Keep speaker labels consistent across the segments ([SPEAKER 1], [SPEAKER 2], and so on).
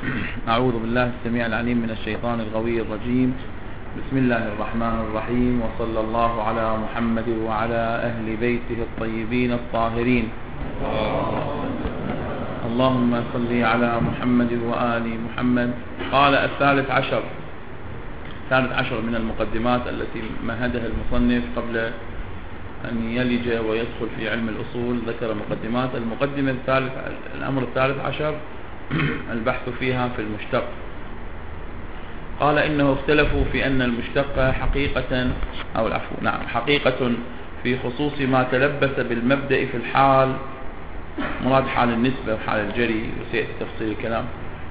[SPEAKER 1] أعوذ بالله السميع العليم من الشيطان الغوي الرجيم. بسم الله الرحمن الرحيم، وصلى الله على محمد وعلى أهل بيته الطيبين الطاهرين. اللهم صل على محمد وآل محمد. قال الثالث عشر من المقدمات التي مهدها المصنف قبل أن يلج ويدخل في علم الأصول. ذكر مقدمات. الأمر الثالث عشر البحث فيها في المشتق. قال إنه اختلفوا في أن المشتق حقيقة في خصوص ما تلبس بالمبدأ في الحال، مراد حال النسبة وحال الجري، وسيأتي تفصيل الكلام.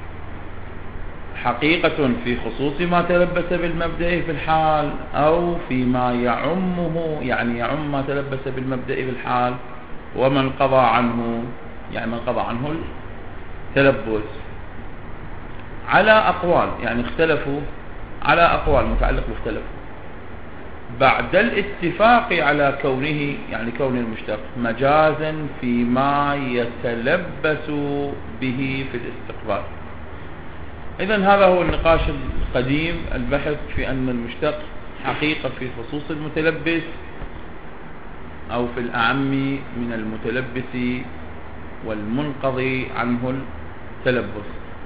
[SPEAKER 1] حقيقة في خصوص ما تلبس بالمبدأ في الحال أو فيما يعمه، يعني يعم ما تلبس بالمبدأ في الحال، ومن قضى عنه، يعني من قضى عنه التلبس، على أقوال، يعني اختلفوا على أقوال متعلق باختلفوا بعد الاتفاق على كونه، يعني كون المشتق مجازا فيما يتلبس به في الاستقبال. إذن هذا هو النقاش القديم، البحث في أن المشتق حقيقة في خصوص المتلبس أو في الأعم من المتلبس والمنقضي عنه التلبس.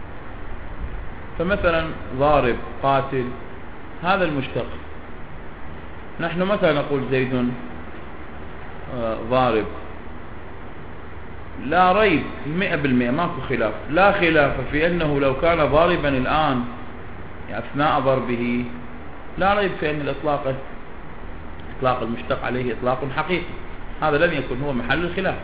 [SPEAKER 1] فمثلا ضارب، قاتل، هذا المشتق. نحن متى نقول زيد ضارب؟ لا ريب 100%، ماكو خلاف، لا خلاف في أنه لو كان ضاربا الآن أثناء ضربه، لا ريب في أن إطلاق المشتق عليه إطلاق حقيقي، هذا لن يكن هو محل الخلاف.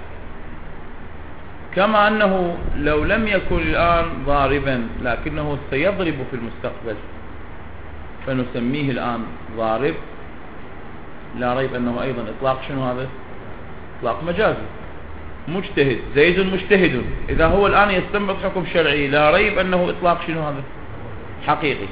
[SPEAKER 1] كما أنه لو لم يكن الآن ضاربا لكنه سيضرب في المستقبل فنسميه الآن ضارب، لا ريب أنه أيضا إطلاق شنو هذا؟ إطلاق مجازي. مجتهد، زيد مجتهد، إذا هو الآن يستنبط حكم شرعي، لا ريب أنه إطلاق شنو هذا؟ حقيقي.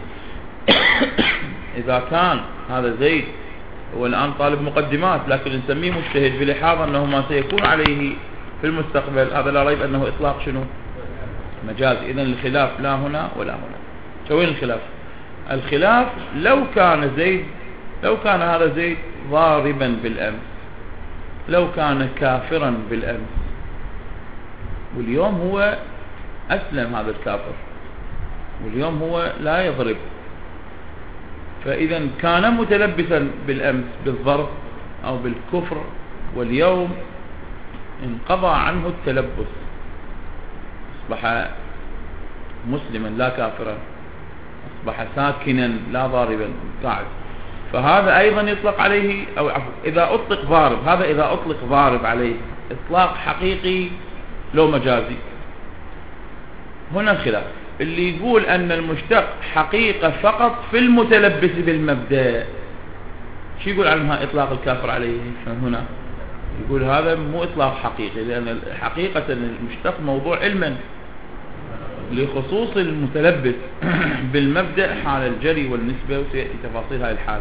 [SPEAKER 1] إذا كان هذا زيد هو الآن طالب مقدمات لكن نسميه مجتهد بلحاظ أنه ما سيكون عليه في المستقبل، هذا لا ريب أنه إطلاق شنو؟ مجازي. إذن الخلاف لا هنا ولا هنا. شوين الخلاف؟ الخلاف لو كان هذا زيد ضاربا بالأمس، لو كان كافرا بالأمس، واليوم هو أسلم هذا الكافر، واليوم هو لا يضرب، فإذا كان متلبسا بالأمس بالضرب أو بالكفر، واليوم انقضى عنه التلبس، أصبح مسلما لا كافرا، أصبح ساكنا لا ضاربا قاعد، فهذا أيضا يطلق عليه، أو إذا أطلق ضارب، هذا إذا أطلق ضارب عليه إطلاق حقيقي لو مجازي. هنا الخلاف، اللي يقول أن المشتق حقيقة فقط في المتلبس بالمبدأ، شو يقول عنها إطلاق الكافر عليه؟ هنا يقول هذا مو إطلاق حقيقي، لأن حقيقة المشتق موضوع علما لخصوص المتلبس بالمبدأ حال الجري والنسبة، وسيأتي تفاصيل هاي الحال.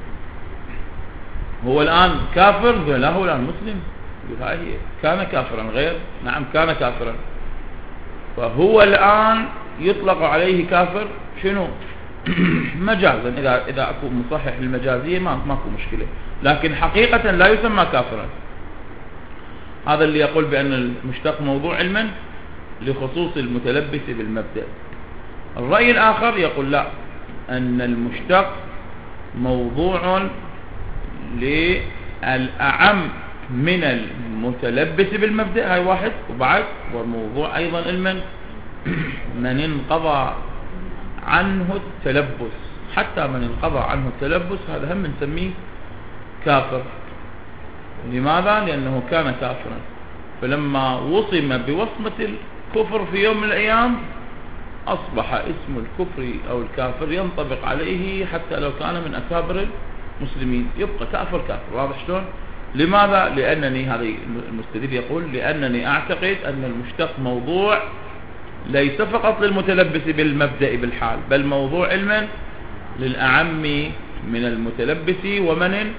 [SPEAKER 1] هو الآن كافر؟ لا، هو الآن مسلم. يقول هاي هي، كان كافرا غير، نعم كان كافرا، فهو الآن يطلق عليه كافر شنو؟ مجازا، إذا أكو مصحح للمجازية ماكو مشكلة، لكن حقيقة لا يسمى كافرا. هذا اللي يقول بأن المشتق موضوع علما لخصوص المتلبس بالمبدأ. الرأي الآخر يقول لا، أن المشتق موضوع للأعم من المتلبس بالمبدأ، هاي واحد، وبعد وموضوع أيضا علما من انقضى عنه التلبس، حتى من انقضى عنه التلبس هذا هم نسميه كافر. لماذا؟ لأنه كان كافرا، فلما وصم بوصمة الكفر في يوم من الأيام أصبح اسم الكفر أو الكافر ينطبق عليه حتى لو كان من أكابر المسلمين، يبقى كافر. واضح شلون؟ لماذا؟ لأنني، هذا المستدل يقول لأنني أعتقد أن المشتق موضوع ليس فقط للمتلبس بالمبدأ بالحال، بل موضوع علما للأعم من المتلبس ومن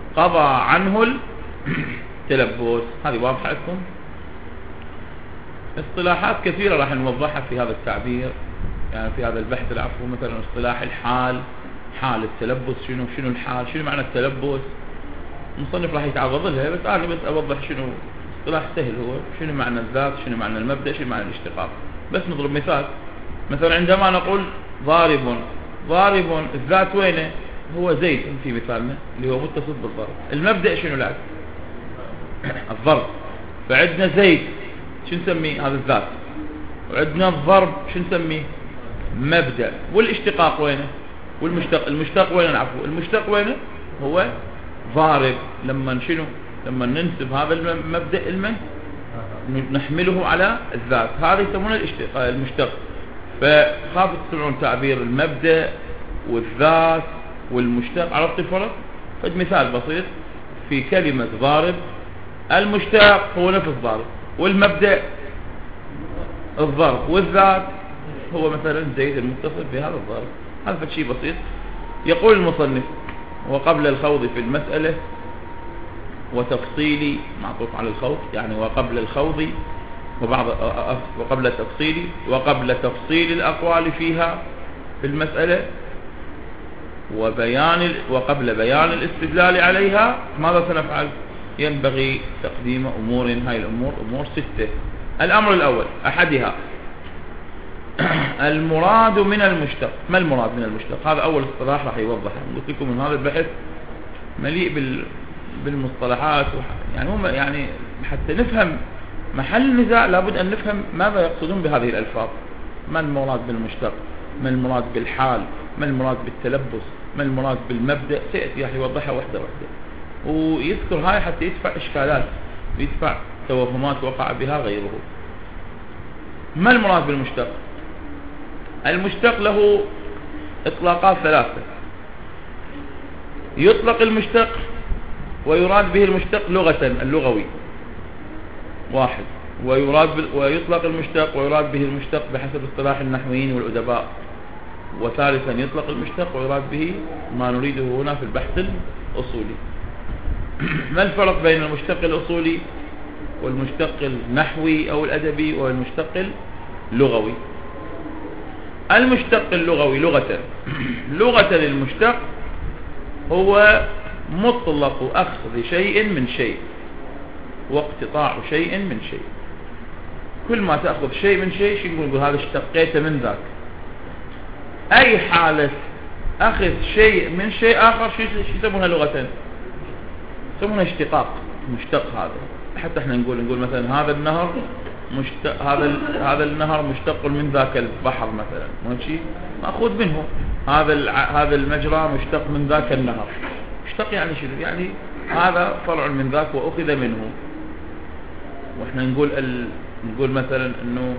[SPEAKER 1] قضى عنه التلبس. هذه واضحة لكم؟ اصطلاحات كثيرة راح نوضحها في هذا التعبير، يعني في هذا البحث العفو. مثلا اصطلاح الحال، حال التلبس، شنو الحال، شنو معنى التلبس. المصنف راح يتعرض لها، بس أنا بس أوضح شنو اصطلاح سهل هو، شنو معنى الذات، شنو معنى المبدأ، شنو معنى الاشتقاق. بس نضرب مثال. مثلا عندما نقول ضارب، الذات وينه؟ هو زيد في مثالنا اللي هو متصل بالضرب. المبدأ شنو العكس؟ الضرب. فعندنا زيد شو نسميه؟ هذا الذات. وعندنا الضرب شو نسميه؟ مبدأ. والاشتقاق وينه؟ المشتق وينه؟ العفو، المشتق وينه؟ هو ضارب. لما لما ننسب هذا المبدأ نحمله على الذات، هذا يسمونه المشتق. فخافوا تسمعون تعبير المبدأ والذات والمشتق، عرفت الفرق؟ فد مثال بسيط في كلمة ضارب، المشتق هو نفس ضارب، والمبدأ الضرب، والذات هو مثلا زيد المتصل بهذا الضرب. هذا شيء بسيط. يقول المصنف: وقبل الخوض في المسألة وتفصيل، معطوف على الخوض يعني وقبل الخوض وقبل تفصيل الأقوال فيها في المسألة وقبل بيان الاستدلال عليها، ماذا سنفعل؟ ينبغي تقديم أمور. هاي الأمور أمور 6. الأمر الأول أحدها المراد من المشتق. ما المراد من المشتق؟ هذا أول اصطلاح راح يوضحه. قلت لكم من هذا البحث مليء بالمصطلحات، يعني حتى نفهم محل النزاع لابد أن نفهم ماذا يقصدون بهذه الألفاظ. ما المراد بالمشتق؟ ما المراد بالحال؟ ما المراد بالتلبس؟ ما المراد بالمبدأ؟ سيأتي راح يوضحها واحدة واحدة، ويذكر هاي حتى يدفع إشكالات ويدفع توهمات وقع بها غيره. ما المراد بالمشتق؟ المشتق له إطلاقات 3. يطلق المشتق ويراد به المشتق لغة، اللغوي واحد، ويطلق المشتق ويراد به المشتق بحسب اصطلاح النحويين والأدباء. وثالثا يطلق المشتق ويراد به ما نريده هنا في البحث الأصولي. ما الفرق بين المشتق الأصولي والمشتق النحوي أو الأدبي والمشتق اللغوي؟ المشتق اللغوي لغة المشتق هو مطلق أخذ شيء من شيء واقتطاع شيء من شيء. كل ما تأخذ شيء من شيء شو نقول؟ هذا اشتقيته من ذاك. أي حالة أخذ شيء من شيء آخر شو يسمونها لغة؟ يسمونها اشتقاق. مشتق هذا. حتى احنا نقول مثلا هذا النهر هذا النهر مشتق من ذاك البحر مثلا، ماشي، مأخوذ منه. هذا المجرى مشتق من ذاك النهر. مشتق يعني شنو؟ يعني هذا فرع من ذاك وأخذ منه. واحنا نقول مثلا انه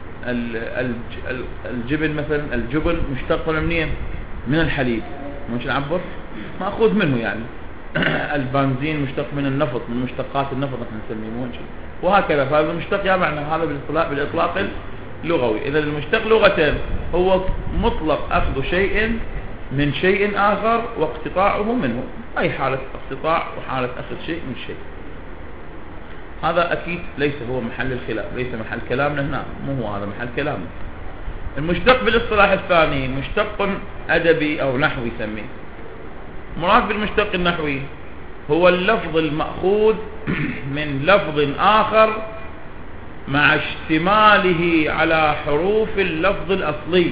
[SPEAKER 1] الجبن مثلا، الجبن مشتق منين؟ من الحليب، مش نعبر مأخوذ منه يعني. البنزين مشتق من النفط، من مشتقات النفط احنا نسميه ماشي، وهكذا. فهذا المشتق يا معنى هذا بالإطلاق اللغوي. إذا المشتق لغة هو مطلق أخذ شيء من شيء آخر واقتطاعه منه. أي حالة اقتطاع وحالة أخذ شيء من شيء. هذا أكيد ليس هو محل الخلاف، ليس محل كلامنا هنا، مو هو هذا محل كلامنا. المشتق بالاصطلاح الثاني مشتق أدبي أو نحوي سميه. مراد بالمشتق النحوي هو اللفظ المأخوذ من لفظ آخر مع اشتماله على حروف اللفظ الأصلي.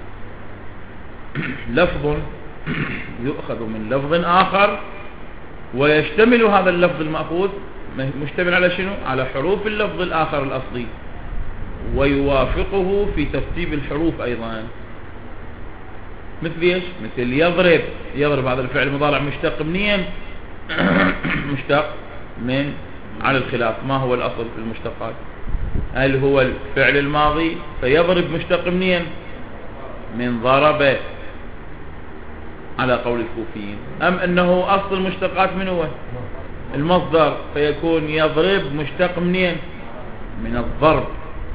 [SPEAKER 1] لفظ يؤخذ من لفظ آخر ويشتمل هذا اللفظ المأخوذ، مشتمل على شنو؟ على حروف اللفظ الآخر الأصلي، ويوافقه في ترتيب الحروف أيضا. مثل ايش؟ مثل يضرب هذا الفعل المضارع مشتق منين؟ مشتق من، على الخلاف ما هو الأصل في المشتقات؟ هل هو الفعل الماضي فيضرب مشتق منين؟ من ضرب على قول الكوفيين، أم أنه أصل المشتقات من هو؟ المصدر، فيكون يضرب مشتق منين؟ من الضرب.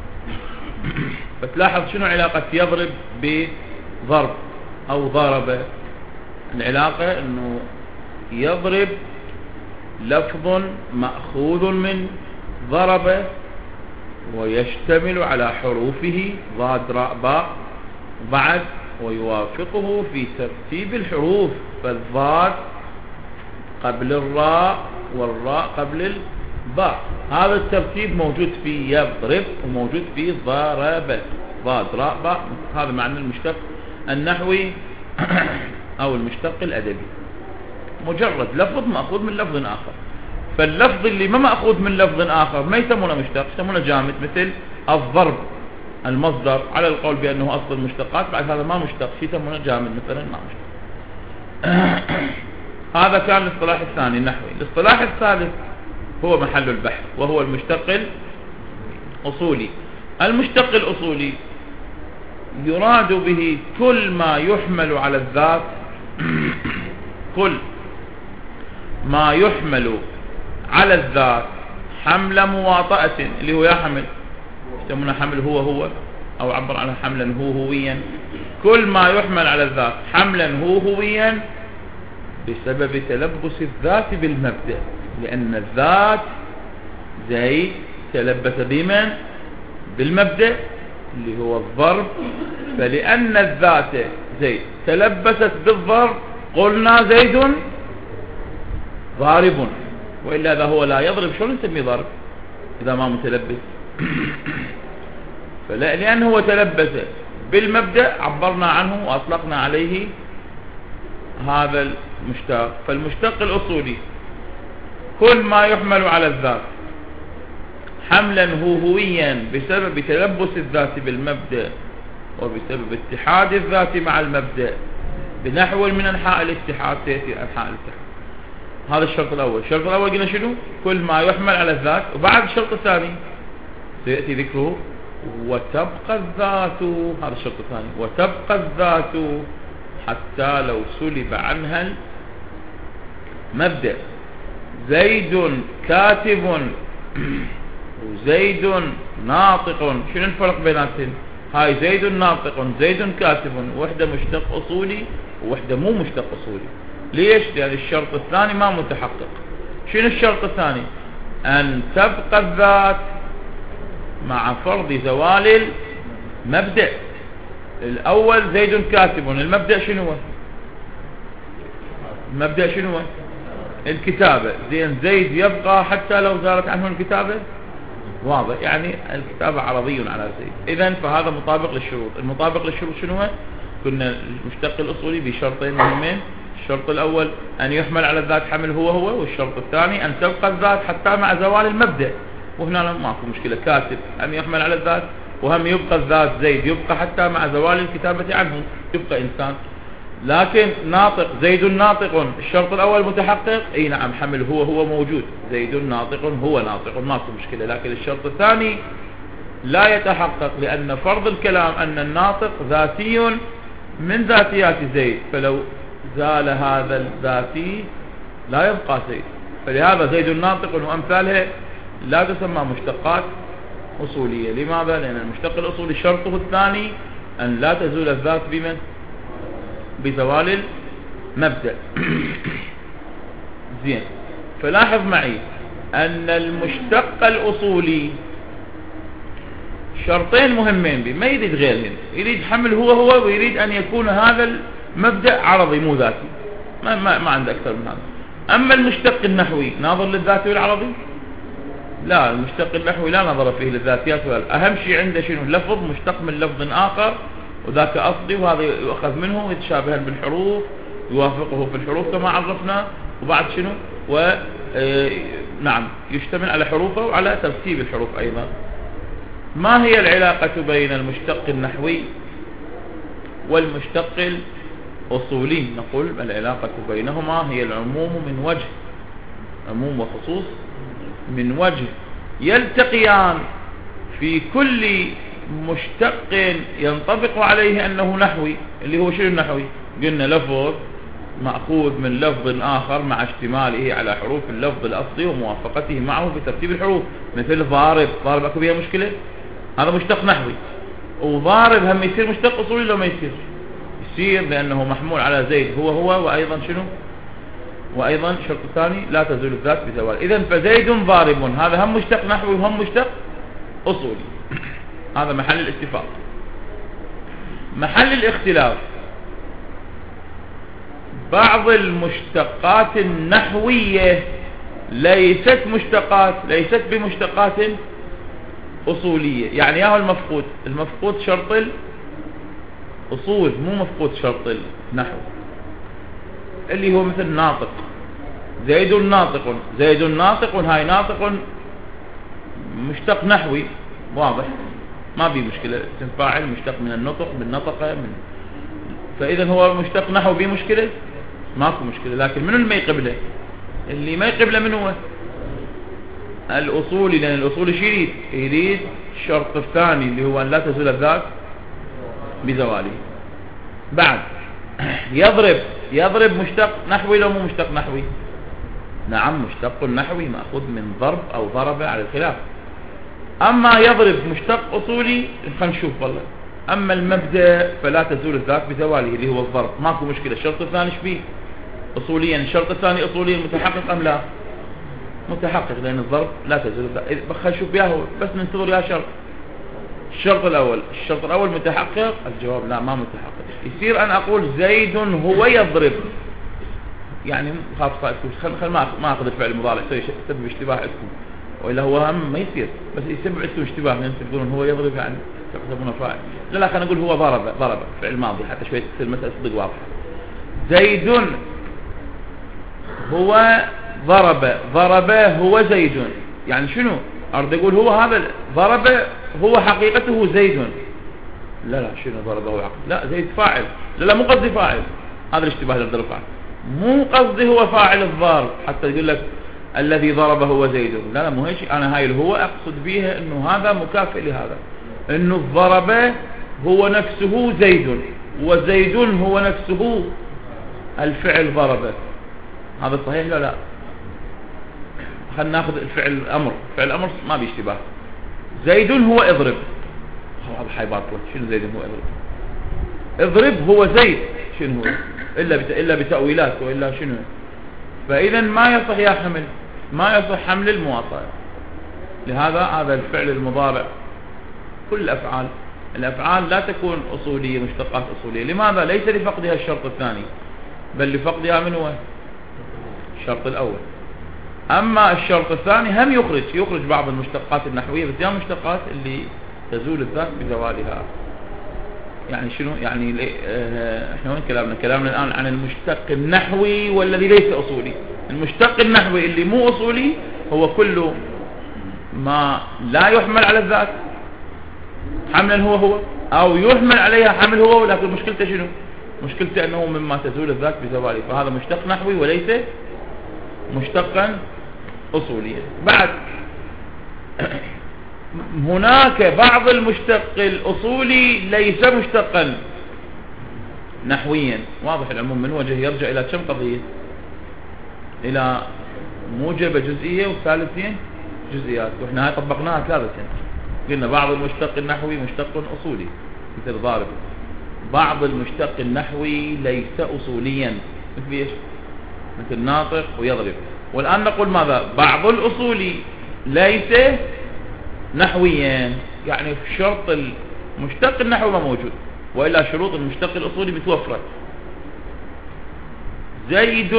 [SPEAKER 1] فتلاحظ شنو علاقة يضرب بضرب أو ضرب؟ العلاقة أنه يضرب لفظ مأخوذ من ضرب، ويشتمل على حروفه ضاد راء باء بعد ويوافقه في ترتيب الحروف، فالضاد قبل الراء والراء قبل الباء. هذا الترتيب موجود في يضرب وموجود في ضرب، ضاد راء باء. هذا معنى المشتق النحوي أو المشتق الأدبي، مجرد لفظ مأخوذ من لفظ آخر. فاللفظ اللي ما مأخوذ من لفظ آخر ما يسمونه مشتق، يسمونه جامد. مثل الضرب المصدر على القول بأنه أصل المشتقات، بعد هذا ما مشتق، يسمونه جامد مثلا، ما مشتق. هذا كان الاصطلاح الثاني النحوي. الاصطلاح الثالث هو محل البحث، وهو المشتق الأصولي. المشتق الأصولي يراد به كل ما يحمل على الذات كل ما يحمل على الذات حمل مواطأة، اللي هو يحمل، يسمونه حمل هو أو عبر عنه حملا هويا. كل ما يحمل على الذات حملا هويا بسبب تلبس الذات بالمبدأ، لأن الذات زي تلبس بمن؟ بالمبدأ اللي هو الضرب. فلأن الذات زي تلبست بالضرب قلنا زيد ضارب، وإلا إذا هو لا يضرب شلون نسميه ضرب إذا ما متلبس؟ لأنه هو تلبس بالمبدأ عبرنا عنه وأطلقنا عليه هذا المشتق. فالمشتق الأصولي كل ما يحمل على الذات حملا هويا بسبب تلبس الذات بالمبدأ وبسبب اتحاد الذات مع المبدأ بنحو من أنحاء الاتحاد. سيأتي أنحاء الاتحاد. هذا الشرط الأول. الشرط الأول قلنا شنو؟ كل ما يحمل على الذات. وبعد الشرط الثاني سيأتي ذكره وتبقى الذات. هذا الشرط الثاني، وتبقى الذات حتى لو سلب عنها المبدأ. زيد كاتب وزيد ناطق، شنو الفرق بيناتهم؟ هاي زيد ناطق زيد كاتب، وحده مشتق أصولي ووحده مو مشتق أصولي. ليش؟ لأن الشرط الثاني ما متحقق. شنو الشرط الثاني؟ أن تبقى الذات مع فرض زوال المبدأ. الأول زيد كاتب، المبدأ شنو هو؟ المبدأ شنو هو؟ الكتابة. زين زيد يبقى حتى لو زالت عنه الكتابة، واضح، يعني الكتابة عرضي على زيد. إذن فهذا مطابق للشروط. المطابق للشروط شنو هو؟ كنا المشتق الأصولي بشرطين مهمين. الشرط الأول أن يحمل على الذات حمل هو، والشرط الثاني أن تبقى الذات حتى مع زوال المبدأ. وهنا ماكو مشكلة، كاتب أن يحمل على الذات، وهم يبقى الذات زيد يبقى حتى مع زوال الكتابة عنه، يبقى إنسان. لكن ناطق زيد ناطق، الشرط الأول متحقق، اي نعم، حمل هو موجود، زيد ناطق هو ناطق، ماكو مشكلة. لكن الشرط الثاني لا يتحقق، لأن فرض الكلام أن الناطق ذاتي من ذاتيات زيد، فلو زال هذا الذاتي لا يبقى زيد. فلهذا زيد ناطق وأمثالها لا تسمى مشتقات أصولية. لماذا؟ لأن المشتق الأصولي شرطه الثاني أن لا تزول الذات بمن؟ بزوال المبدأ. زين، فلاحظ معي أن المشتق الأصولي شرطين مهمين به، ما يريد غيرهن. يريد حمل هو ويريد أن يكون هذا المبدأ عرضي مو ذاتي، ما عنده أكثر من هذا. أما المشتق النحوي ناظر للذاتي والعرضي؟ لا، المشتق النحوي لا نظر فيه للذاتيات ولا. أهم شيء عنده شنو؟ لفظ مشتق من لفظ آخر، وذاك أصلي، وهذا يؤخذ منه يتشابه بالحروف، يوافقه في الحروف كما عرفنا. وبعد شنو؟ نعم، يشتمل على حروفه وعلى ترتيب الحروف أيضا. ما هي العلاقة بين المشتق النحوي والمشتق الأصولي؟ نقول العلاقة بينهما هي العموم من وجه، عموم وخصوص من وجه، يلتقيان في كل مشتق ينطبق عليه أنه نحوي. اللي هو شنو النحوي؟ قلنا لفظ مأخوذ من لفظ آخر مع اشتماله على حروف اللفظ الأصلي وموافقته معه في ترتيب الحروف. مثل ضارب، ضارب أكو بها مشكلة، هذا مشتق نحوي. وضارب هم يصير مشتق أصولي لو ما يصير؟ يصير، لأنه محمول على زيد هو وأيضا شنو؟ وأيضا الشرط الثاني لا تزول الذات بزوال. إذن فزيد ضارب، هذا هم مشتق نحوي وهم مشتق أصولي. هذا محل الاتفاق. محل الاختلاف بعض المشتقات النحوية ليست بمشتقات أصولية. يعني ياهو المفقود شرط الأصول، مو مفقود شرط النحو، اللي هو مثل ناطق. زيد ناطق، هاي ناطق مشتق نحوي واضح، ما بي مشكلة. اسم فاعل مشتق من النطق، بالنطقة فإذا هو مشتق نحو بي مشكلة، ماكو مشكلة. لكن من ما يقبله؟ اللي ما يقبله من هو الأصولي، لأن الأصولي شو يريد الشرط الثاني اللي هو أن لا تزول الذات بزواله. بعد يضرب مشتق نحوي لو مو مشتق نحوي؟ نعم، مشتق نحوي مأخوذ من ضرب أو ضرب على الخلاف. أما يضرب مشتق أصولي خلينا نشوف والله. أما المبدأ فلا تزول الذات بزواله اللي هو الضرب، ماكو مشكلة. الشرط الثاني شبيه أصوليا، الشرط الثاني أصوليا متحقق أم لا؟ متحقق، لأن الضرب لا تزول الذات. خلينا نشوف ياهو، بس ننتظر يا شرط. الشرط الأول متحقق؟ الجواب لا، ما متحقق. يصير أن أقول زيد هو يضرب، يعني خاف خل ما أخذ الفعل المضارع يسبب اشتباه عندكم، وإلا هو هم ما يصير، بس يسبب عندكم اشتباه. يعني تقولون هو يضرب يعني تحسبونه فاعل. لا خلينا نقول هو ضرب فعل ماضي حتى شوية تصير المسألة صدق واضحة. زيد هو ضرب هو زيد، يعني شنو أريد أقول؟ هو هذا ضرب هو حقيقته زيد. لا شنو ضرب هو حقيقته؟ لا زيد فاعل. لا مو قصدي فاعل، هذا الاشتباه اللي ضرب فاعل، مو قصدي هو فاعل الضرب حتى يقول لك الذي ضرب هو زيد. لا مو هيك. أنا هاي هو أقصد بيها إنه هذا مكافئ لهذا، إنه الضرب هو نفسه زيد، وزيد هو نفسه الفعل ضرب. هذا صحيح لا؟ خلنا ناخذ الفعل الأمر. فعل الأمر ما بيشتباه. زيد هو اضرب، هذا حيباطل. شنو زيد هو اضرب هو زيد، شنو هو إلا بتأويلات، وإلا شنو؟ فإذا ما يصح يا حمل، ما يصح حمل المواصلة. لهذا هذا الفعل المضارع كل الأفعال لا تكون أصولية، مشتقات أصولية. لماذا؟ ليس لفقدها الشرط الثاني، بل لفقدها من هو الشرط الأول. أما الشرط الثاني هم يخرج بعض المشتقات النحوية، بس هي مشتقات اللي تزول الذات بزوالها. يعني شنو؟ يعني احنا وين كلامنا الآن عن المشتق النحوي والذي ليس أصولي. المشتق النحوي اللي مو أصولي هو كل ما لا يحمل على الذات حملا هو أو يحمل عليها حمل هو، ولكن مشكلته شنو؟ مشكلته أنه مما تزول الذات بزواله، فهذا مشتق نحوي وليس مشتقا أصوليا. بعد هناك بعض المشتق الأصولي ليس مشتقا نحويا. واضح العموم من وجه يرجع إلى كم قضية؟ إلى موجبة جزئية وثالثين جزئيات، وإحنا هاي طبقناها ثلاثة. قلنا بعض المشتق النحوي مشتق أصولي مثل ضارب، بعض المشتق النحوي ليس أصوليا مثل إيش؟ مثل ناطق ويضرب. والآن نقول ماذا؟ بعض الأصولي ليس نحويا، يعني في شرط المشتق النحوي ما موجود، وإلا شروط المشتق الأصولي متوفرة. زيد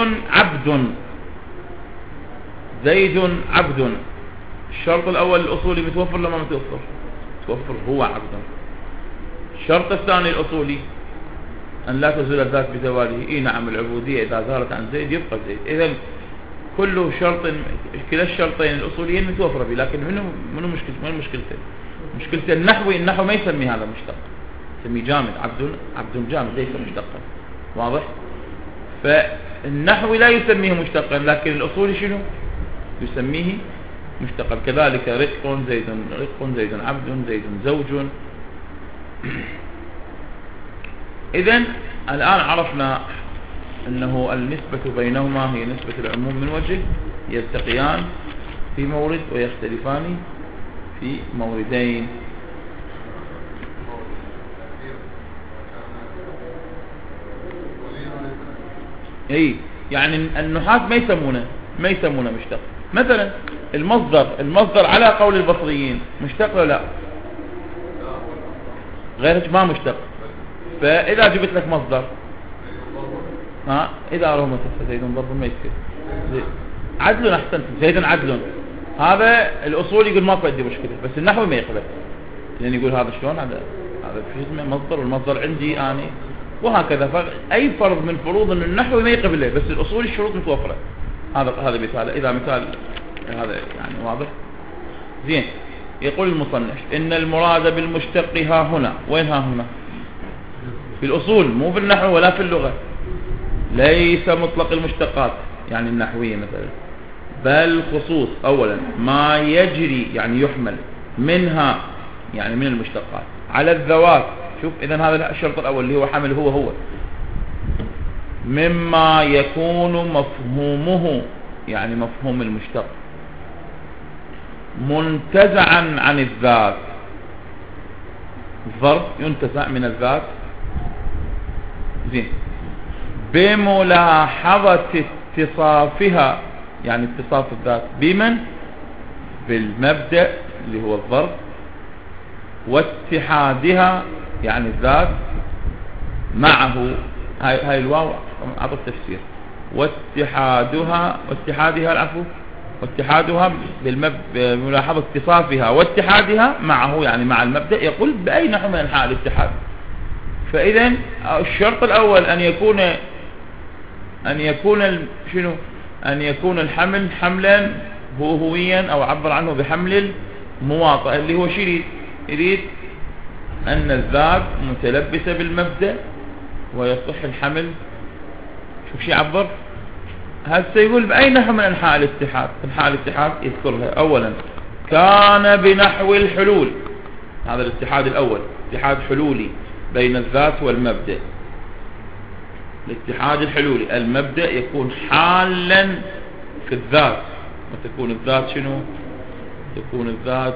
[SPEAKER 1] عبد، الشرط الأول الأصولي متوفر لما متوفر؟ متوفر، هو عبد. الشرط الثاني الأصولي أن لا تزول الذات بزواله. نعم، العبودية إذا زالت عن زيد يبقى زيد. إذن كل شرط، كلا الشرطين الأصوليين متوفرة به، لكن منو مشكلته؟ مشكلته النحو ما يسمي هذا مشتق، يسميه جامد. عبد جامد ليس مشتقا. واضح؟ فالنحو لا يسميه مشتقا، لكن الأصولي شنو يسميه مشتقا. كذلك رق زيد عبد، زيد زوج. إذن الآن عرفنا أنه النسبة بينهما هي نسبة العموم من وجه، يلتقيان في مورد ويختلفان في موردين. يعني النحاة ما يسمونه مشتق، مثلا المصدر على قول البصريين مشتق ولا لا؟ غير ما مشتق. فإذا جبت لك مصدر إذا رمت زيد ضرب ما يصير عدل، أحسنت، زيد عدل، هذا الأصول يقول ما بدي مشكلة، بس النحو ما يقبل، لأن يقول هذا شلون، هذا في اسمه مصدر والمصدر عندي أنا، وهكذا. فأي فرض من فروض أن النحو ما يقبله، بس الأصول الشروط متوفرة. هذا مثال، إذا مثال هذا يعني واضح. زين. يقول المصنف إن المراد بالمشتق ها هنا، وين ها هنا؟ في الأصول، مو في النحو ولا في اللغة. ليس مطلق المشتقات يعني النحوية مثلا، بل خصوص أولا ما يجري يعني يحمل منها يعني من المشتقات على الذوات. شوف إذن هذا الشرط الأول اللي هو حمل هو مما يكون مفهومه يعني مفهوم المشتق منتزعا عن الذات. الظرف ينتزع من الذات. زين. بملاحظة اتصافها يعني اتصاف الذات بمن؟ بالمبدأ اللي هو الظرف، واتحادها يعني الذات معه. هاي الواو أعطى التفسير. واتحادها العفو، واتحادها بملاحظة اتصافها واتحادها معه يعني مع المبدأ. يقول بأي نحو من أنحاء الاتحاد. فإذا الشرط الأول أن يكون الحمل حملا هويا أو عبر عنه بحمل المواطأ، اللي هو شيء يريد أن الذات متلبسة بالمبدأ ويصح الحمل. شوف شيء عبر. هذا يقول بأي نحو من أنحاء الاتحاد. أنحاء الاتحاد يذكرها أولا كان بنحو الحلول. هذا الاتحاد الأول اتحاد حلولي بين الذات والمبدأ. الاتحاد الحلولي المبدأ يكون حالا في الذات، وتكون الذات شنو؟ تكون الذات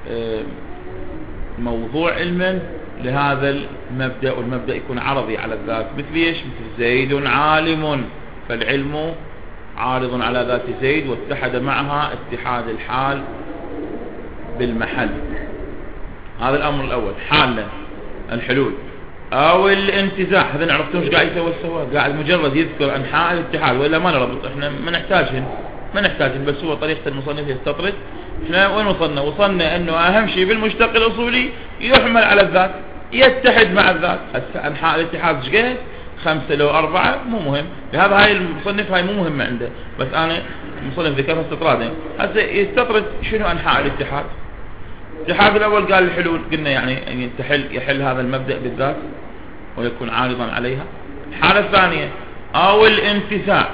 [SPEAKER 1] موضوع علما لهذا المبدأ، والمبدأ يكون عرضي على الذات. مثل ايش؟ مثل زيد عالم، فالعلم عارض على ذات زيد واتحد معها اتحاد الحال بالمحل. هذا الأمر الأول حالا الحلول. أو الانتزاع، هذا نعرفتون ايش قاعد يسوي، قاعد مجرد يذكر أنحاء الاتحاد، وإلا ما نربط، احنا ما نحتاجهن، بس هو طريقة المصنف يستطرد. احنا وين وصلنا انه اهم شيء بالمشتق الاصولي يحمل على الذات، يتحد مع الذات. هسه انحاء الاتحاد ايش قد 5 لو 4 مو مهم، لهذا هاي المصنف هاي مو مهمة عنده، بس انا المصنف ذكرها استطرادا. هسه يستطرد شنو انحاء الاتحاد. الاتحاد الاول قال الحلول، قلنا يعني يحل هذا المبدأ بالذات ويكون عارضا عليها. الحالة الثانية او الانتزاع،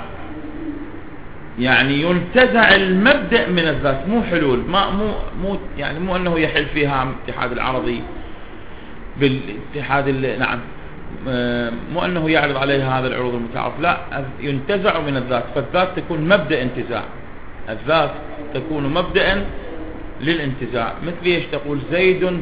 [SPEAKER 1] يعني ينتزع المبدأ من الذات، مو حلول، مو انه يحل فيها اتحاد العرضي بالاتحاد نعم، مو انه يعرض عليها هذا العروض المتعارف، لا، ينتزع من الذات. فالذات تكون مبدأ انتزاع، الذات تكون مبدأ للانتزاع. مثل ايش؟ تقول زيد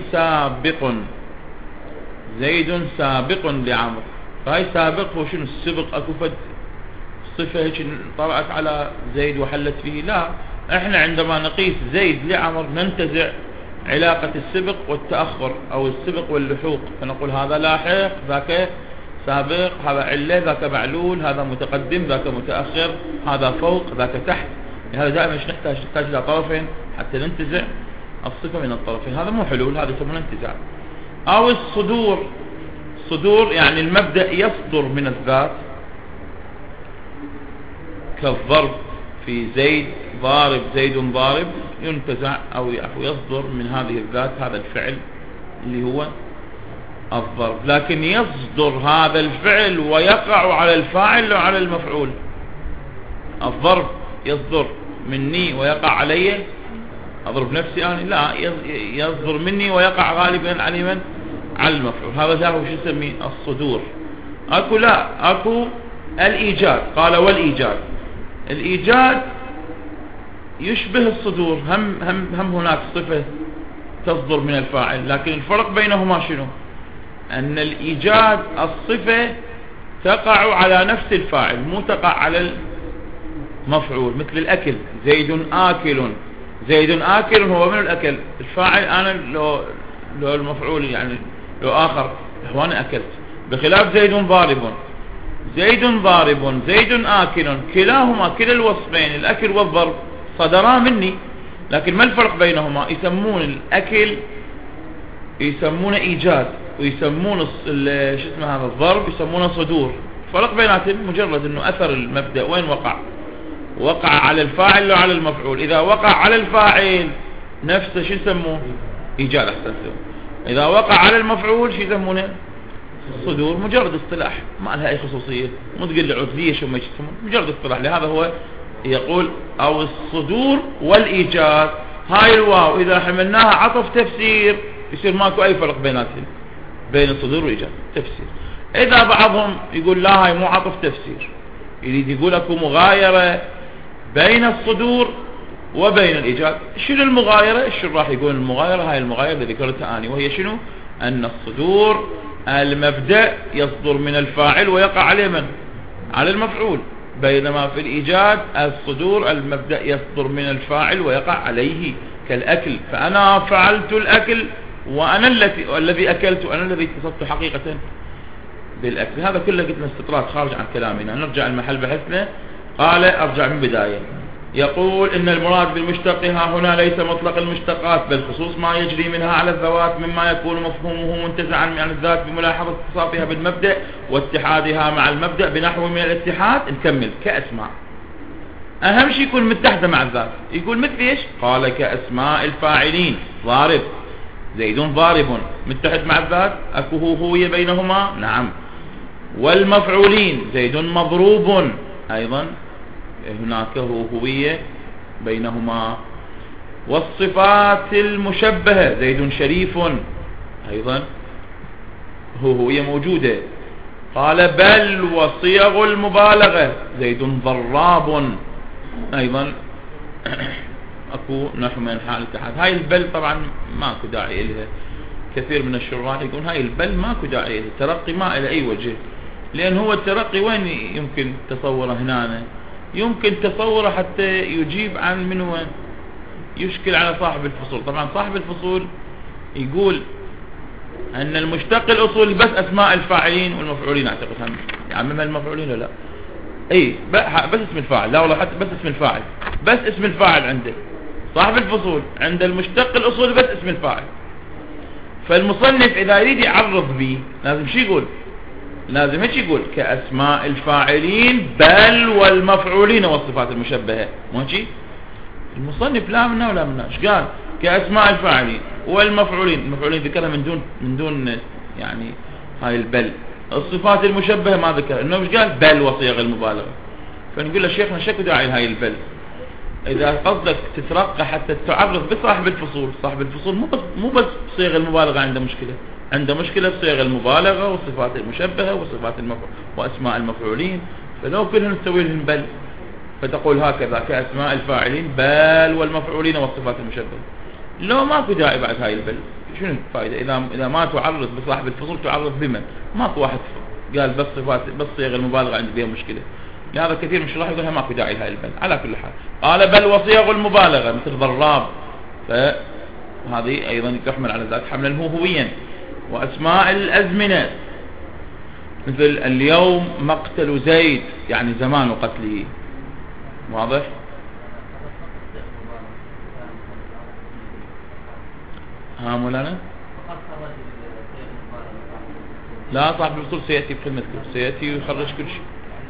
[SPEAKER 1] سابق لعمر. فهي سابق هو شنو؟ السبق، اكو فد صفة هيك طرأت على زيد وحلت فيه. لا، احنا عندما نقيس زيد لعمر ننتزع علاقة السبق والتأخر او السبق واللحوق، فنقول هذا لاحق، ذاك سابق، هذا علة، ذاك معلول، هذا متقدم، ذاك متأخر، هذا فوق، ذاك تحت. هذا دائما ايش نحتاج الى طرفين حتى ننتزع الصفة من الطرفين. هذا مو حلول، هذا يسمونه انتزاع. او الصدور يعني المبدأ يصدر من الذات، كالضرب في زيد ضارب، زيد ضارب، ينتزع أو يصدر من هذه الذات هذا الفعل اللي هو الضرب. لكن يصدر هذا الفعل ويقع على الفاعل أو على المفعول. الضرب يصدر مني ويقع علي، أضرب نفسي أنا، لا، يصدر مني ويقع غالبا على من؟ على المفعول. هذا هو شو يسميه الصدور. أكو الإيجاد. قال والإيجاد، الإيجاد يشبه الصدور، هم هناك صفة تصدر من الفاعل، لكن الفرق بينهما شنو؟ أن الإيجاد الصفة تقع على نفس الفاعل، مو تقع على مفعول، مثل الأكل، زيد آكل. زيد آكل هو من الأكل الفاعل، أنا لو المفعول يعني لو آخر هو أنا أكلت، بخلاف زيد ضارب. زيد ضارب، زيد آكل، كلاهما كلا الوصفين الأكل والضرب صدرا مني، لكن ما الفرق بينهما؟ يسمون الأكل يسمون إيجاد، ويسمون شو اسمه هذا الضرب يسمونه صدور. فرق بيناتهم مجرد انه اثر المبدأ وين وقع على الفاعل لا على المفعول. اذا وقع على الفاعل نفسه شو يسموه؟ ايجاد. احسن. اذا وقع على المفعول شو يسمونه؟ صدور. مجرد اصطلاح ما لها اي خصوصية، مو تقول لي عذرية شو ما يسمون، مجرد اصطلاح. لهذا هو يقول او الصدور والايجاد. هاي الواو اذا حملناها عطف تفسير يصير ماكو اي فرق بيناتهم، بين الصدور والايجاد تفسير. اذا بعضهم يقول لا هاي مو عطف تفسير، يريد يقول اكو مغايرة بين الصدور وبين الايجاد. شنو المغايرة؟ الشراح يقول المغايرة هاي المغايرة اللي ذكرتها اني، وهي شنو؟ ان الصدور المبدأ يصدر من الفاعل ويقع عليه من؟ على المفعول، بينما في الايجاد الصدور المبدأ يصدر من الفاعل ويقع عليه، كالأكل. فأنا فعلت الأكل وأنا الذي أكلت، وأنا الذي اتصفت حقيقة بالأكل. هذا كله قلنا استطراد خارج عن كلامنا. نرجع المحل بحثنا. قال أرجع من بداية، يقول إن المراد بالمشتق هنا ليس مطلق المشتقات، بل خصوص ما يجري منها على الذوات مما يكون مفهومه منتزعا عن الذات بملاحظة اتصافها بالمبدأ واتحادها مع المبدأ بنحو من الاتحاد. نكمل. كأسماء أهم شيء يكون متحدة مع الذات. يقول مثل إيش؟ قال كأسماء الفاعلين. ضارب، زيد ضارب، متحد مع الذات، أكو هوية بينهما؟ نعم. والمفعولين، زيد مضروب، أيضا هناك هوية بينهما. والصفات المشبهة، زيد شريف، أيضا هوية موجودة. قال بل وصيغ المبالغة، زيد ضراب، أيضا أكو نحو من حال الاتحاد. هاي البل طبعا ماكو داعي لها، كثير من الشراح يقول هاي البل ماكو داعي لها، الترقي ما إلى أي وجه، لأن هو الترقي وين يمكن تصوره؟ هنا يمكن تصوره حتى يجيب عن من وين يشكل على صاحب الفصول. طبعا صاحب الفصول يقول أن المشتق الأصول بس أسماء الفاعلين والمفعولين، أعتقد هم يعممها المفعولين ولا لا؟ اي بس اسم الفاعل، لا والله حتى بس اسم الفاعل، بس اسم الفاعل عنده صاحب الفصول، عند المشتق الأصول بس اسم الفاعل. فالمصنف إذا يريد يعرض به لازم شو يقول؟ لازم هيك يقول كأسماء الفاعلين بل والمفعولين والصفات المشبهة. مو هيك؟ المصنف لا منا ولا منا. ايش قال؟ كأسماء الفاعلين والمفعولين. المفعولين ذكرها من دون يعني هاي البل. الصفات المشبهة ما ذكر، انه مش قال بل وصيغ المبالغة. فنقول له شيخنا شكو داعي هاي البل؟ اذا قصدك تترقى حتى تعرض بصاحب الفصول، صاحب الفصول مو بس صيغ المبالغة عنده مشكلة، عنده مشكلة بصيغ المبالغة والصفات المشبهة وصفات واسماء المفعولين. فلو كلهم تسوي لهم بل، فتقول هكذا كأسماء الفاعلين بل والمفعولين والصفات المشبهة. لو ماكو داعي بعد هاي البل، شنو الفائدة؟ إذا ما تعرض بصاحب الفصول تعرض بمن؟ ماكو واحد قال بس صفات بس صيغ المبالغة عندي بها مشكلة. لهذا كثير من الشراح يقولها ماكو داعي لهاي البل. على كل حال قال بل وصيغ المبالغة مثل ضراب، فهذه أيضا تحمل على ذات حملا هويا. وأسماء الأزمنة مثل اليوم مقتل زيد، يعني زمان قتله. واضح؟ ها مولانا؟ لا صاحب الفصول سيأتي بخدمتكم، سيأتي ويخرج كل شيء.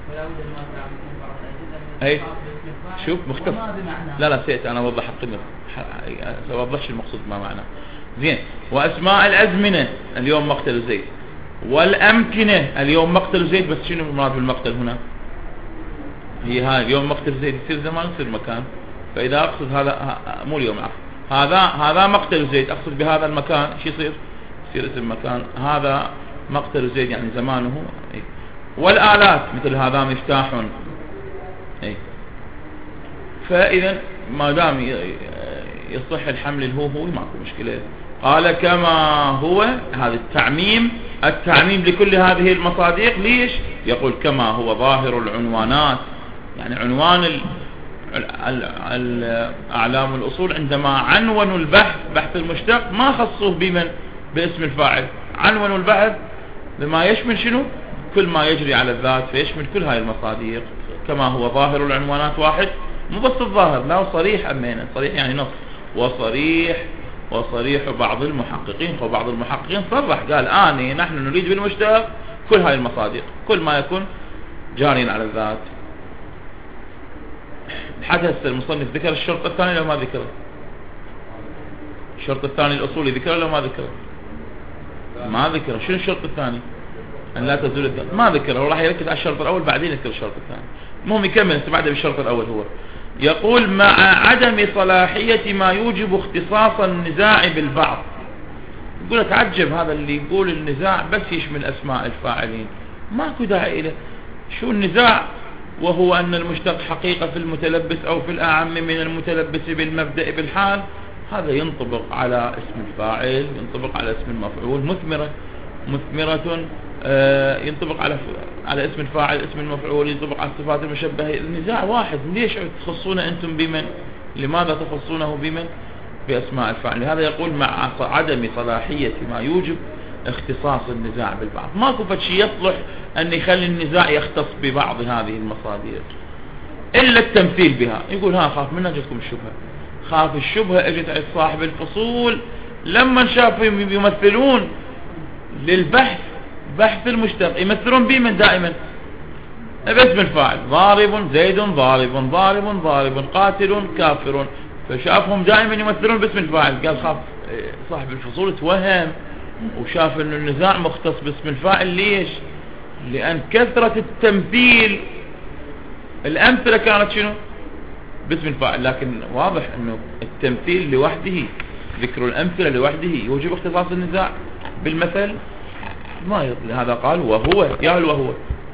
[SPEAKER 1] اي شوف مختص. لا سيأتي انا اوضح القدمة، اوضحش المقصود ما معناه. زين. واسماء الازمنة اليوم مقتل زيد، والامكنة اليوم مقتل زيد. بس شنو المراد بالمقتل هنا؟ هي هاي اليوم مقتل زيد يصير زمان يصير مكان. فاذا اقصد هذا مو اليوم هذا مقتل زيد، اقصد بهذا المكان شو يصير اسم مكان. هذا مقتل زيد يعني زمانه. اي. والآلات مثل هذا مفتاح. اي. فاذا ما دام يصح الحمل الهو ماكو مشكلة. قال كما هو، هذا التعميم لكل هذه المصادق. ليش؟ يقول كما هو ظاهر العنوانات، يعني عنوان أعلام الأصول عندما عنونوا البحث بحث المشتق ما خصوه بمن باسم الفاعل، عنونوا البحث بما يشمل شنو كل ما يجري على الذات، فيشمل كل هاي المصادر كما هو ظاهر العنوانات واحد، مو بس الظاهر، لا صريح أمينا، صريح يعني نص، وصريح بعض المحققين، وبعض المحققين صرح قال نحن نريد بالمشتق كل هاي المصادر، كل ما يكون جاريا على الذات. حتى المصنف ذكر الشرط الثاني لو ما ذكره، الشرط الثاني الأصولي ذكره لو ما ذكره، ما ذكره. شنو الشرط الثاني؟ أن لا تزول الذات، ما ذكره، وراح يركز على الشرط الأول بعدين يذكر الشرط الثاني. المهم يكمل بعده بالشرط الأول. هو يقول مع عدم صلاحية ما يوجب اختصاص النزاع بالبعض. يقول تعجب هذا اللي يقول النزاع بس يشمل أسماء الفاعلين، ماكو داعي له. شو النزاع؟ وهو أن المشتق حقيقة في المتلبس أو في الأعم من المتلبس بالمبدأ بالحال، هذا ينطبق على اسم الفاعل، ينطبق على اسم المفعول، مثمرة ينطبق على اسم الفاعل، اسم المفعول ينطبق على الصفات المشبهة. النزاع واحد، ليش تخصون أنتم بمن؟ لماذا تخصونه بمن؟ بأسماء الفاعل. لهذا يقول مع عدم صلاحية ما يوجب اختصاص النزاع بالبعض، ماكو فشي يصلح أن يخلي النزاع يختص ببعض هذه المصادر إلا التمثيل بها. يقول خاف منها جتكم الشبهة، خاف الشبهة اجت عند صاحب الفصول لما شافوا يمثلون للبحث بحث المشتق، يمثلون بمن دائما باسم الفاعل، ضارب زيد، ضارب قاتل كافر، فشافهم دائما يمثلون باسم الفاعل. قال خاف صاحب الفصول توهم وشاف أن النزاع مختص باسم الفاعل. ليش؟ لأن كثرة التمثيل، الأمثلة كانت شنو؟ باسم الفاعل، لكن واضح أنه التمثيل لوحده، ذكر الأمثلة لوحده يوجب اختصاص النزاع بالمثل، ما يطلع. هذا قال وهو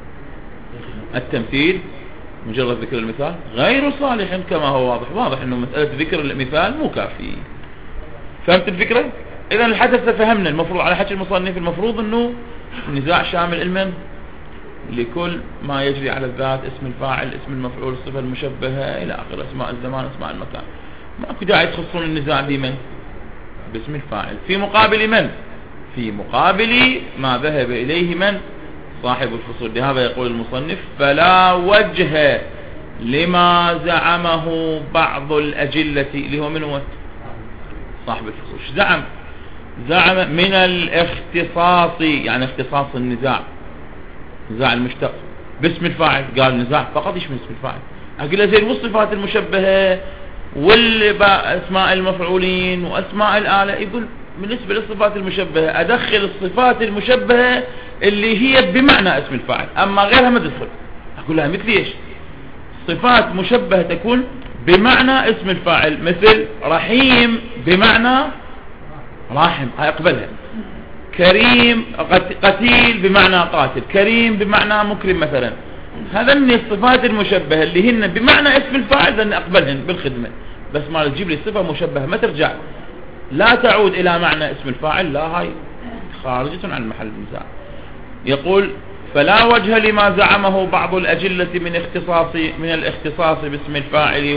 [SPEAKER 1] التمثيل مجرد ذكر المثال غير صالح كما هو واضح أنه مسألة ذكر المثال مو كافي. فهمت الفكرة؟ إذا الحدث فهمنا المفروض على حكي المصنف، المفروض أنه النزاع شامل علما لكل ما يجري على الذات، اسم الفاعل، اسم المفعول، الصفة المشبهة إلى آخر، أسماء الزمان، أسماء المكان. ماكو داعي تخصون النزاع بمن؟ باسم الفاعل. في مقابل من؟ في مقابل ما ذهب إليه من؟ صاحب الفصول. لهذا يقول المصنف فلا وجه لما زعمه بعض الأجلة، اللي هو من هو؟ صاحب الفصول. زعم من الاختصاص، يعني اختصاص النزاع، نزاع المشتق باسم الفاعل. قال نزاع فقط يشمل اسم الفاعل. أقول له زين والصفات المشبهة والأسماء المفعولين وأسماء الآلة. يقول بالنسبة للصفات المشبهة أدخل الصفات المشبهة اللي هي بمعنى اسم الفاعل، أما غيرها ما تدخل. أقول لها مثل إيش؟ صفات مشبهة تكون بمعنى اسم الفاعل، مثل رحيم بمعنى راحم، أقبلها. كريم، قتيل بمعنى قاتل، كريم بمعنى مكرم مثلا. هذا من الصفات المشبهة اللي هن بمعنى اسم الفاعل، لأن أقبلهن بالخدمة. بس ما تجيب لي صفة مشبهة ما ترجع، لا تعود إلى معنى اسم الفاعل، لا، هاي خارجة عن محل النزاع. يقول فلا وجه لما زعمه بعض الأجلة من الاختصاص باسم الفاعل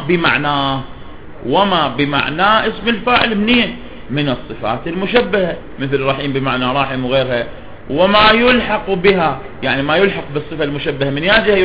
[SPEAKER 1] وما بمعنى اسم الفاعل. منين؟ من الصفات المشبهة، مثل الرحيم بمعنى راحم وغيرها. وما يلحق بها، يعني ما يلحق بالصفة المشبهة من ياجها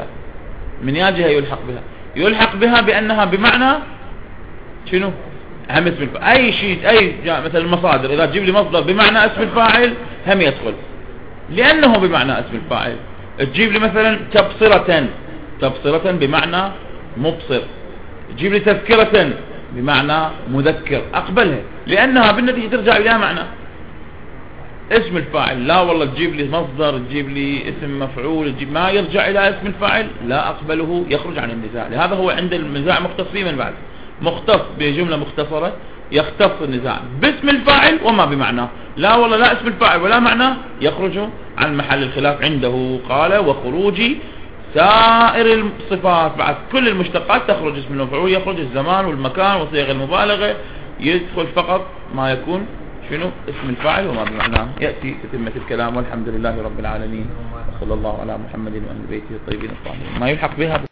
[SPEAKER 1] يلحق بها بأنها بمعنى شنو؟ هم اسم الفاعل. أي شيء، مثل المصادر، إذا تجيب لي مصدر بمعنى اسم الفاعل هم يدخل، لأنه بمعنى اسم الفاعل. تجيب لي مثلا تبصرة بمعنى مبصر، تجيب لي تذكرة بمعنى مذكر، أقبلها، لأنها بالنتيجة ترجع إلى معنى اسم الفاعل. لا والله تجيب لي مصدر، تجيب لي اسم مفعول، ما يرجع إلى اسم الفاعل، لا أقبله، يخرج عن النزاع. لهذا هو عند النزاع مختص فيه من بعد، مختص بجملة مختصرة يختص النزاع باسم الفاعل وما بمعناه. لا والله لا اسم الفاعل ولا معناه، يخرج عن محل الخلاف عنده. قال وخروج سائر الصفات، بعد كل المشتقات تخرج اسم المفعول، يخرج الزمان والمكان وصيغ المبالغة، يدخل فقط ما يكون شنو؟ اسم الفاعل وما بمعناه. يأتي تتمة الكلام، والحمد لله رب العالمين، صلى الله على محمد وآل بيته الطيبين الطاهرين. ما يلحق بها